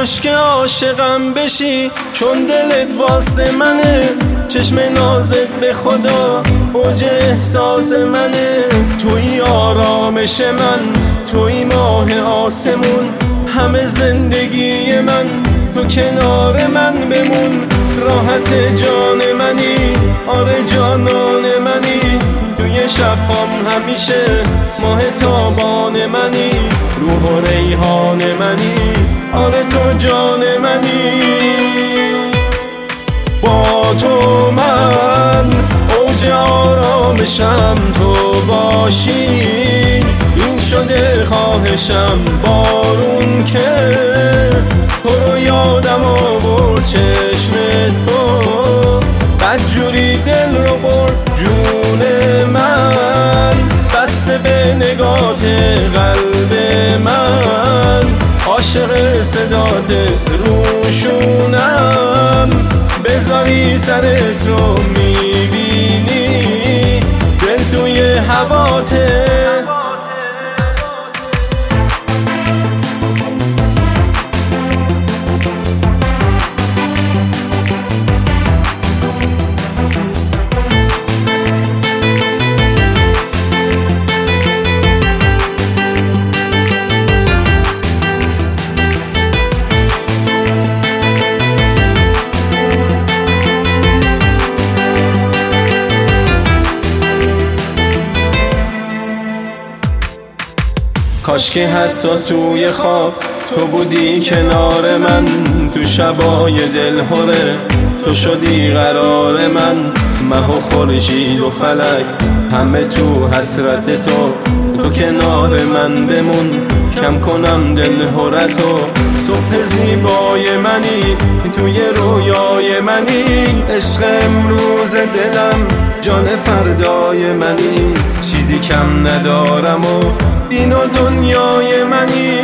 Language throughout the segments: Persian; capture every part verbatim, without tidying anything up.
کاش که عاشقم بشی چون دلت واسه منه، چشم نازت به خدا اوج احساس منه. توی آرامش من، توی ماه آسمون، همه زندگی من تو کنار من بمون. راحت جان منی، آره جانان منی، توی شبام همیشه ماه تابان منی. روح و ریحان منی، آره تو جان منی. با تو من اوج آرامشم، تو باشی این شده خواهشم. بارون که تو رو یادم آورد، چشم تو بدجوری دل رو برد. جون من بسته به نگات قلب من، عاشق صدات روشونم. بذاری سرت رو میبینی دل توی هواته. کاش که حتی توی خواب تو بودی کنار من، تو شبای دلهوره تو شدی قرار من. مه و خورشید و فلک همه تو حسرت تو، تو کنار من بمون کم کنم دلهورتو. صبح زیبای منی، توی رویای منی، عشق امروز دلم جان فردای منی. چیزی کم ندارم و دین و دنیای منی.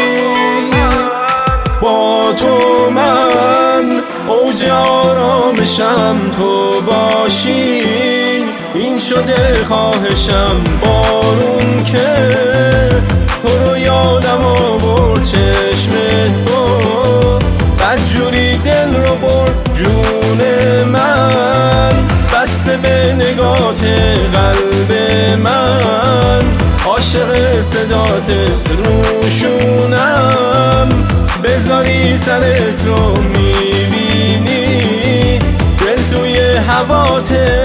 با تو من اوج آرامشم، تو باشی این شده خواهشم. بارون که تو رو یادم آورد، چشم تو بدجوری دل رو برد. جون من بسته به نگات قلب من، عاشق صدات روشونم. بذاری سرت رو میبینی دل توی هواته.